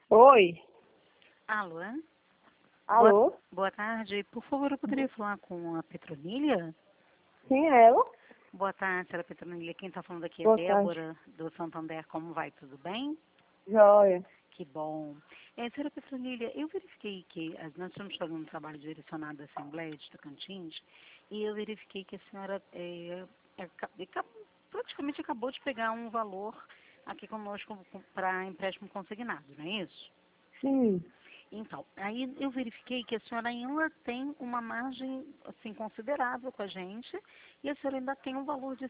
Oi. Alô? Alô? Boa tarde. Por favor, eu poderia falar com a Petronília? Quem é ela? Boa tarde, senhora Petronília. Quem está falando aqui é Boa tarde. Débora, do Santander. Como vai? Tudo bem? Joia. Que bom. Senhora Petronília, eu verifiquei que nós estamos fazendo um trabalho direcionado à Assembleia de Tocantins e eu verifiquei que a senhora praticamente acabou de pegar um valor aqui conosco para empréstimo consignado, não é isso? Sim. Então, aí eu verifiquei que a senhora ainda tem uma margem assim considerável com a gente e a senhora ainda tem um valor de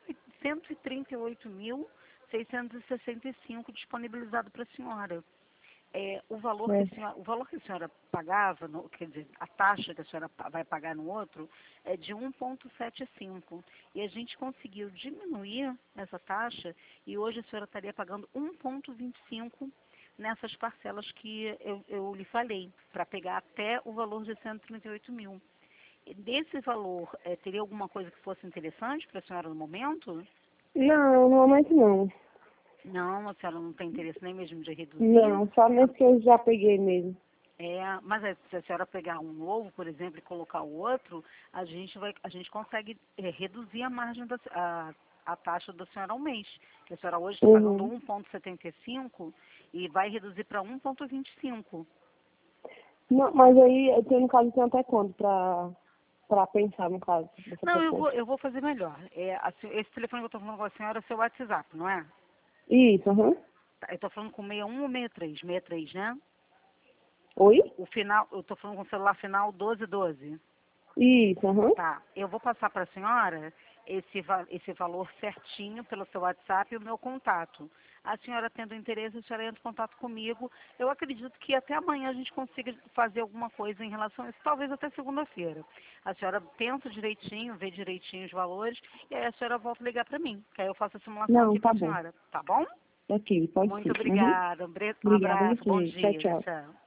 138.665 disponibilizado para a senhora. O valor que a senhora pagava, quer dizer, a taxa que a senhora vai pagar no outro é de 1,75. E a gente conseguiu diminuir essa taxa e hoje a senhora estaria pagando 1,25 nessas parcelas que eu lhe falei, para pegar até o valor de 138 mil. E desse valor, teria alguma coisa que fosse interessante para a senhora no momento? Não, no momento não. Não, a senhora não tem interesse nem mesmo de reduzir? Não, só mesmo que eu já peguei mesmo. Mas se a senhora pegar um novo, por exemplo, e colocar o outro, a gente consegue reduzir a margem a taxa da senhora ao mês. Que a senhora hoje está pagando 1,75 e vai reduzir para 1,25. Não, mas aí, eu tenho, no caso, tenho até quando pra pensar, no caso, dessa Não, proposta. eu vou fazer melhor. Esse telefone que eu estou falando com a senhora é o seu WhatsApp, não é? Isso, aham. Tá, eu estou falando com 61 ou 63? 63, né? Oi? O final, eu estou falando com o celular final 1212. Isso, aham. Tá, eu vou passar para a senhora esse valor certinho pelo seu WhatsApp e o meu contato. A senhora tendo interesse, a senhora entra em contato comigo. Eu acredito que até amanhã a gente consiga fazer alguma coisa em relação a isso, talvez até segunda-feira. A senhora pensa direitinho, vê direitinho os valores, e aí a senhora volta a ligar para mim, que aí eu faço a simulação Não, aqui para tá a bom. senhora, tá bom? Ok, pode Muito ser. Uhum. obrigada, um Obrigada a abraço, bom você. Tchau, dia, tchau, tchau. tchau.